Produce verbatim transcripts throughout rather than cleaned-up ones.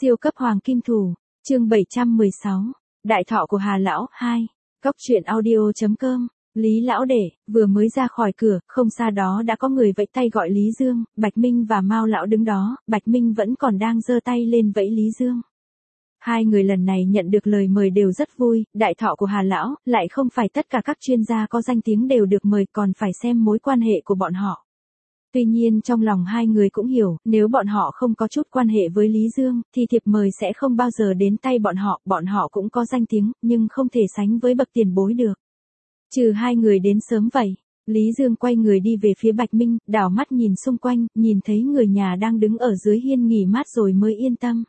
Siêu cấp hoàng kim thủ, chương bảy trăm mười sáu, đại thọ của Hà Lão, hai, Cóc truyện audio.com, Lý Lão Đệ, vừa mới ra khỏi cửa, không xa đó đã có người vẫy tay gọi Lý Dương, Bạch Minh và Mao Lão đứng đó, Bạch Minh vẫn còn đang giơ tay lên vẫy Lý Dương. Hai người lần này nhận được lời mời đều rất vui, đại thọ của Hà Lão, lại không phải tất cả các chuyên gia có danh tiếng đều được mời còn phải xem mối quan hệ của bọn họ. Tuy nhiên trong lòng hai người cũng hiểu, nếu bọn họ không có chút quan hệ với Lý Dương, thì thiệp mời sẽ không bao giờ đến tay bọn họ, bọn họ cũng có danh tiếng, nhưng không thể sánh với bậc tiền bối được. Trừ hai người đến sớm vậy, Lý Dương quay người đi về phía Bạch Minh, đảo mắt nhìn xung quanh, nhìn thấy người nhà đang đứng ở dưới hiên nghỉ mát rồi mới yên tâm.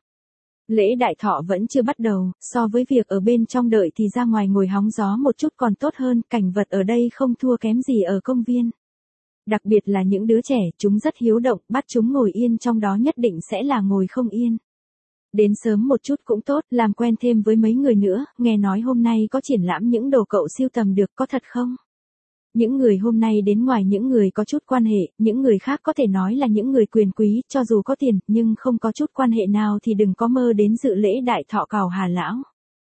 Lễ đại thọ vẫn chưa bắt đầu, so với việc ở bên trong đợi thì ra ngoài ngồi hóng gió một chút còn tốt hơn, cảnh vật ở đây không thua kém gì ở công viên. Đặc biệt là những đứa trẻ, chúng rất hiếu động, bắt chúng ngồi yên trong đó nhất định sẽ là ngồi không yên. Đến sớm một chút cũng tốt, làm quen thêm với mấy người nữa, nghe nói hôm nay có triển lãm những đồ cậu sưu tầm được, có thật không? Những người hôm nay đến ngoài những người có chút quan hệ, những người khác có thể nói là những người quyền quý, cho dù có tiền, nhưng không có chút quan hệ nào thì đừng có mơ đến dự lễ đại thọ cào Hà Lão.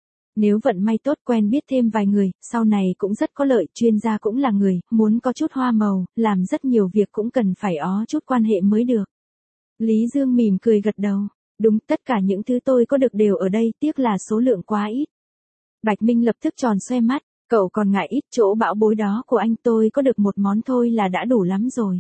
Nếu vận may tốt quen biết thêm vài người, sau này cũng rất có lợi, chuyên gia cũng là người, muốn có chút hoa màu, làm rất nhiều việc cũng cần phải ó chút quan hệ mới được. Lý Dương mỉm cười gật đầu, đúng, tất cả những thứ tôi có được đều ở đây, tiếc là số lượng quá ít. Bạch Minh lập tức tròn xoe mắt, cậu còn ngại ít, chỗ bảo bối đó của anh tôi có được một món thôi là đã đủ lắm rồi.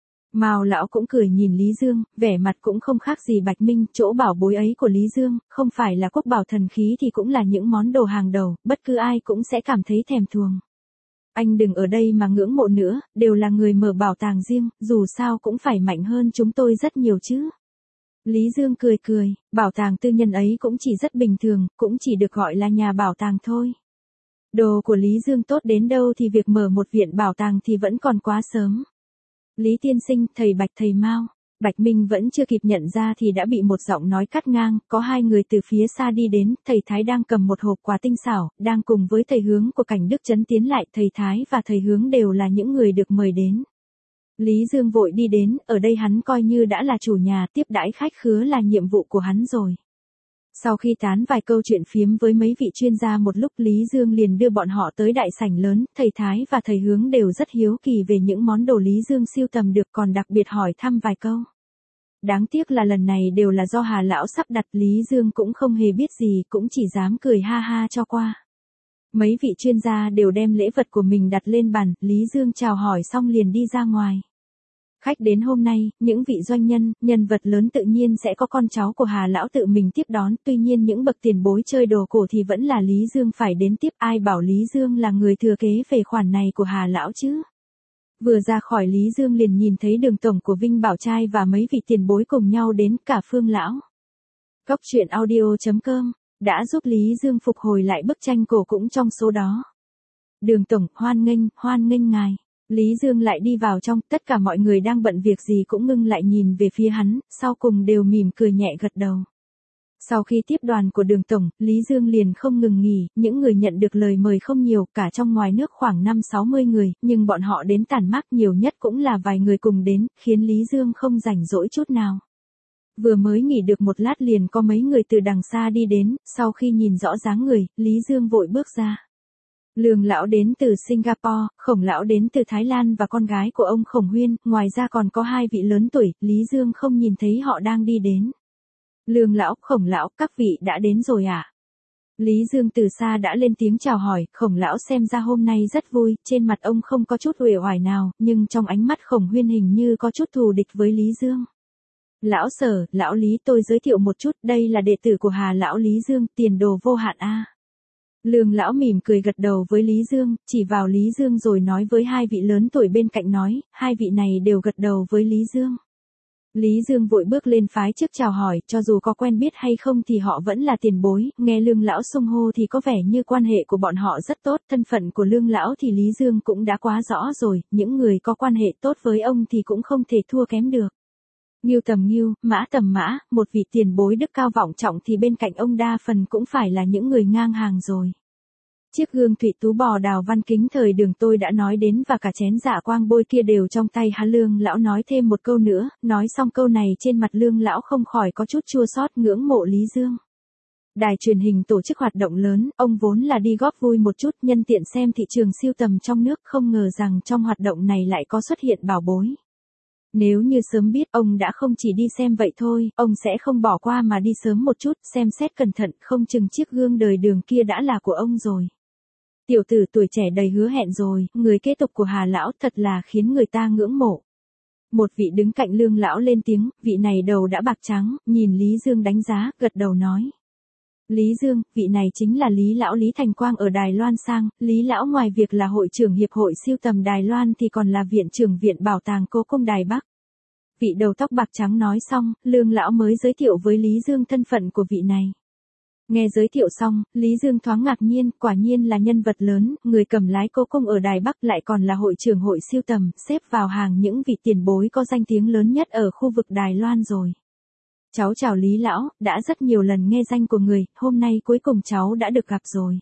Mao Lão cũng cười nhìn Lý Dương, vẻ mặt cũng không khác gì Bạch Minh, chỗ bảo bối ấy của Lý Dương, không phải là quốc bảo thần khí thì cũng là những món đồ hàng đầu, bất cứ ai cũng sẽ cảm thấy thèm thuồng. Anh đừng ở đây mà ngưỡng mộ nữa, đều là người mở bảo tàng riêng, dù sao cũng phải mạnh hơn chúng tôi rất nhiều chứ. Lý Dương cười cười, bảo tàng tư nhân ấy cũng chỉ rất bình thường, cũng chỉ được gọi là nhà bảo tàng thôi. Đồ của Lý Dương tốt đến đâu thì việc mở một viện bảo tàng thì vẫn còn quá sớm. Lý tiên sinh, thầy Bạch, thầy Mao. Bạch Minh vẫn chưa kịp nhận ra thì đã bị một giọng nói cắt ngang, có hai người từ phía xa đi đến, thầy Thái đang cầm một hộp quà tinh xảo, đang cùng với thầy Hướng của Cảnh Đức Trấn tiến lại, thầy Thái và thầy Hướng đều là những người được mời đến. Lý Dương vội đi đến, ở đây hắn coi như đã là chủ nhà, tiếp đãi khách khứa là nhiệm vụ của hắn rồi. Sau khi tán vài câu chuyện phiếm với mấy vị chuyên gia một lúc, Lý Dương liền đưa bọn họ tới đại sảnh lớn, thầy Thái và thầy Hướng đều rất hiếu kỳ về những món đồ Lý Dương sưu tầm được, còn đặc biệt hỏi thăm vài câu. Đáng tiếc là lần này đều là do Hà Lão sắp đặt, Lý Dương cũng không hề biết gì, cũng chỉ dám cười ha ha cho qua. Mấy vị chuyên gia đều đem lễ vật của mình đặt lên bàn, Lý Dương chào hỏi xong liền đi ra ngoài. Khách đến hôm nay, những vị doanh nhân, nhân vật lớn tự nhiên sẽ có con cháu của Hà Lão tự mình tiếp đón, tuy nhiên những bậc tiền bối chơi đồ cổ thì vẫn là Lý Dương phải đến tiếp, ai bảo Lý Dương là người thừa kế về khoản này của Hà Lão chứ. Vừa ra khỏi Lý Dương liền nhìn thấy Đường tổng của Vinh Bảo Trai và mấy vị tiền bối cùng nhau đến, cả Phương Lão. Cóc truyện audio.com đã giúp Lý Dương phục hồi lại bức tranh cổ cũng trong số đó. Đường tổng, hoan nghênh, hoan nghênh ngài. Lý Dương lại đi vào trong, tất cả mọi người đang bận việc gì cũng ngưng lại nhìn về phía hắn, sau cùng đều mỉm cười nhẹ gật đầu. Sau khi tiếp đoàn của Đường tổng, Lý Dương liền không ngừng nghỉ, những người nhận được lời mời không nhiều, cả trong ngoài nước khoảng năm sáu mươi người, nhưng bọn họ đến tản mát nhiều nhất cũng là vài người cùng đến, khiến Lý Dương không rảnh rỗi chút nào. Vừa mới nghỉ được một lát liền có mấy người từ đằng xa đi đến, sau khi nhìn rõ dáng người, Lý Dương vội bước ra. Lương Lão đến từ Singapore, Khổng Lão đến từ Thái Lan và con gái của ông Khổng Huyên, ngoài ra còn có hai vị lớn tuổi, Lý Dương không nhìn thấy họ đang đi đến. Lương Lão, Khổng Lão, các vị đã đến rồi à? Lý Dương từ xa đã lên tiếng chào hỏi, Khổng Lão xem ra hôm nay rất vui, trên mặt ông không có chút uể oải nào, nhưng trong ánh mắt Khổng Huyên hình như có chút thù địch với Lý Dương. Lão Sở, Lão Lý, tôi giới thiệu một chút, đây là đệ tử của Hà Lão Lý Dương, tiền đồ vô hạn a. Lương Lão mỉm cười gật đầu với Lý Dương, chỉ vào Lý Dương rồi nói với hai vị lớn tuổi bên cạnh nói, hai vị này đều gật đầu với Lý Dương. Lý Dương vội bước lên phái trước chào hỏi, cho dù có quen biết hay không thì họ vẫn là tiền bối, nghe Lương Lão xưng hô thì có vẻ như quan hệ của bọn họ rất tốt, thân phận của Lương Lão thì Lý Dương cũng đã quá rõ rồi, những người có quan hệ tốt với ông thì cũng không thể thua kém được. Ngưu tầm ngưu, mã tầm mã, một vị tiền bối đức cao vọng trọng thì bên cạnh ông đa phần cũng phải là những người ngang hàng rồi. Chiếc gương thủy tú bò đào văn kính thời đường tôi đã nói đến và cả chén dạ quang bôi kia đều trong tay hắn. Lương lão nói thêm một câu nữa, nói xong câu này trên mặt Lương lão không khỏi có chút chua xót, ngưỡng mộ Lý Dương. Đài truyền hình tổ chức hoạt động lớn, ông vốn là đi góp vui một chút, nhân tiện xem thị trường sưu tầm trong nước, không ngờ rằng trong hoạt động này lại có xuất hiện bảo bối. Nếu như sớm biết, ông đã không chỉ đi xem vậy thôi, ông sẽ không bỏ qua mà đi sớm một chút, xem xét cẩn thận, không chừng chiếc gương đời đường kia đã là của ông rồi. Tiểu tử tuổi trẻ đầy hứa hẹn rồi, người kế tục của Hà lão thật là khiến người ta ngưỡng mộ. Một vị đứng cạnh Lương lão lên tiếng, vị này đầu đã bạc trắng, nhìn Lý Dương đánh giá, gật đầu nói. Lý Dương, vị này chính là Lý lão Lý Thành Quang ở Đài Loan sang, Lý lão ngoài việc là hội trưởng hiệp hội sưu tầm Đài Loan thì còn là viện trưởng viện bảo tàng Cố Cung Đài Bắc. Vị đầu tóc bạc trắng nói xong, Lương lão mới giới thiệu với Lý Dương thân phận của vị này. Nghe giới thiệu xong, Lý Dương thoáng ngạc nhiên, quả nhiên là nhân vật lớn, người cầm lái Cố Cung ở Đài Bắc lại còn là hội trưởng hội sưu tầm, xếp vào hàng những vị tiền bối có danh tiếng lớn nhất ở khu vực Đài Loan rồi. Cháu chào Lý lão, đã rất nhiều lần nghe danh của người, hôm nay cuối cùng cháu đã được gặp rồi.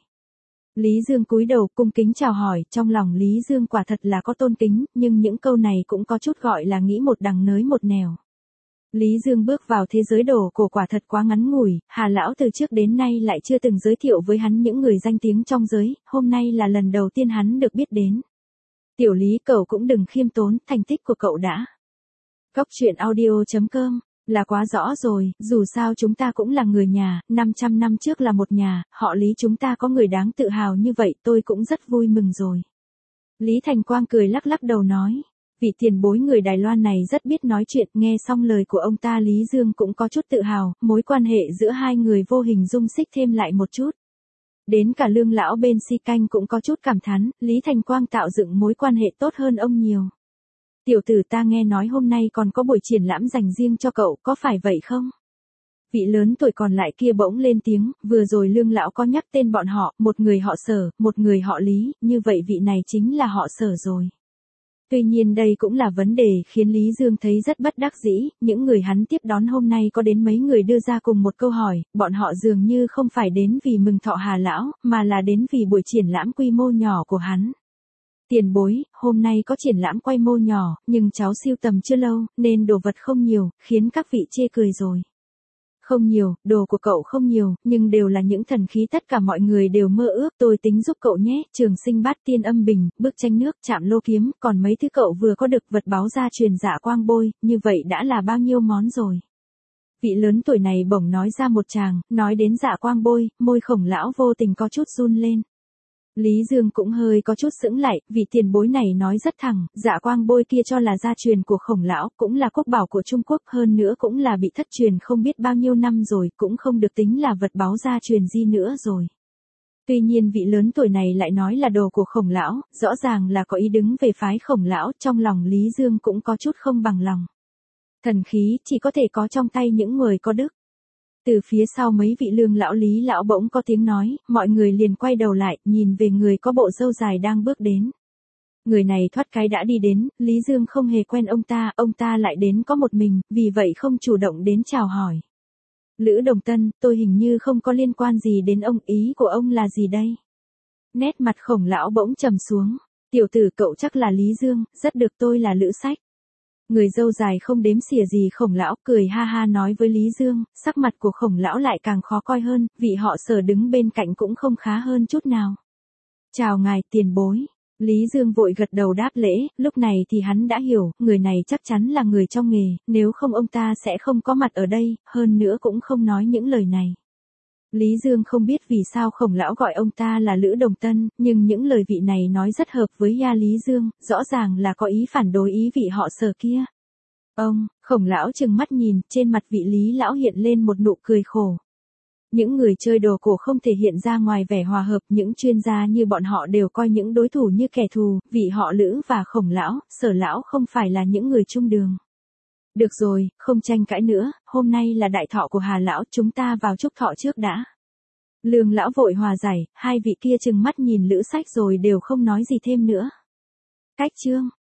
Lý Dương cúi đầu cung kính chào hỏi, trong lòng Lý Dương quả thật là có tôn kính, nhưng những câu này cũng có chút gọi là nghĩ một đằng nới một nẻo. Lý Dương bước vào thế giới đồ cổ quả thật quá ngắn ngủi, Hà lão từ trước đến nay lại chưa từng giới thiệu với hắn những người danh tiếng trong giới, hôm nay là lần đầu tiên hắn được biết đến. Tiểu Lý, cậu cũng đừng khiêm tốn, thành tích của cậu đã. Cóc truyện audio chấm com là quá rõ rồi, dù sao chúng ta cũng là người nhà, năm trăm năm trước là một nhà, họ Lý chúng ta có người đáng tự hào như vậy, tôi cũng rất vui mừng rồi. Lý Thành Quang cười lắc lắc đầu nói, vị tiền bối người Đài Loan này rất biết nói chuyện, nghe xong lời của ông ta Lý Dương cũng có chút tự hào, mối quan hệ giữa hai người vô hình dung xích thêm lại một chút. Đến cả Lương lão bên Si Canh cũng có chút cảm thán, Lý Thành Quang tạo dựng mối quan hệ tốt hơn ông nhiều. Tiểu tử, ta nghe nói hôm nay còn có buổi triển lãm dành riêng cho cậu, có phải vậy không? Vị lớn tuổi còn lại kia bỗng lên tiếng, vừa rồi Lương lão có nhắc tên bọn họ, một người họ Sở, một người họ Lý, như vậy vị này chính là họ Sở rồi. Tuy nhiên đây cũng là vấn đề khiến Lý Dương thấy rất bất đắc dĩ, những người hắn tiếp đón hôm nay có đến mấy người đưa ra cùng một câu hỏi, bọn họ dường như không phải đến vì mừng thọ Hà lão, mà là đến vì buổi triển lãm quy mô nhỏ của hắn. Tiền bối, hôm nay có triển lãm quy mô nhỏ, nhưng cháu sưu tầm chưa lâu, nên đồ vật không nhiều, khiến các vị chê cười rồi. Không nhiều, đồ của cậu không nhiều, nhưng đều là những thần khí tất cả mọi người đều mơ ước, tôi tính giúp cậu nhé, trường sinh bát tiên âm bình, bức tranh nước, chạm lô kiếm, còn mấy thứ cậu vừa có được vật báo gia truyền dạ quang bôi, như vậy đã là bao nhiêu món rồi. Vị lớn tuổi này bỗng nói ra một tràng, nói đến dạ quang bôi, môi Khổng lão vô tình có chút run lên. Lý Dương cũng hơi có chút sững lại, vị tiền bối này nói rất thẳng, dạ quang bôi kia cho là gia truyền của Khổng lão, cũng là quốc bảo của Trung Quốc, hơn nữa cũng là bị thất truyền không biết bao nhiêu năm rồi, cũng không được tính là vật báo gia truyền gì nữa rồi. Tuy nhiên vị lớn tuổi này lại nói là đồ của Khổng lão, rõ ràng là có ý đứng về phái Khổng lão, trong lòng Lý Dương cũng có chút không bằng lòng. Thần khí chỉ có thể có trong tay những người có đức. Từ phía sau mấy vị Lương lão Lý lão bỗng có tiếng nói, mọi người liền quay đầu lại, nhìn về người có bộ râu dài đang bước đến. Người này thoát cái đã đi đến, Lý Dương không hề quen ông ta, ông ta lại đến có một mình, vì vậy không chủ động đến chào hỏi. Lữ Đồng Tân, tôi hình như không có liên quan gì đến ông, ý của ông là gì đây? Nét mặt Khổng lão bỗng trầm xuống, tiểu tử cậu chắc là Lý Dương, rất được, tôi là Lữ Sách. Người dâu dài không đếm xỉa gì Khổng lão, cười ha ha nói với Lý Dương, sắc mặt của Khổng lão lại càng khó coi hơn, vị họ Sở đứng bên cạnh cũng không khá hơn chút nào. Chào ngài, tiền bối. Lý Dương vội gật đầu đáp lễ, lúc này thì hắn đã hiểu, người này chắc chắn là người trong nghề, nếu không ông ta sẽ không có mặt ở đây, hơn nữa cũng không nói những lời này. Lý Dương không biết vì sao Khổng lão gọi ông ta là Lữ Đồng Tân, nhưng những lời vị này nói rất hợp với gia Lý Dương, rõ ràng là có ý phản đối ý vị họ Sở kia. Ông, Khổng lão trừng mắt nhìn, trên mặt vị Lý lão hiện lên một nụ cười khổ. Những người chơi đồ cổ không thể hiện ra ngoài vẻ hòa hợp, những chuyên gia như bọn họ đều coi những đối thủ như kẻ thù, vị họ Lữ và Khổng lão, Sở lão không phải là những người chung đường. Được rồi, không tranh cãi nữa, hôm nay là đại thọ của Hà lão, chúng ta vào chúc thọ trước đã. Lương lão vội hòa giải, hai vị kia trừng mắt nhìn Lữ Sách rồi đều không nói gì thêm nữa. Cách chương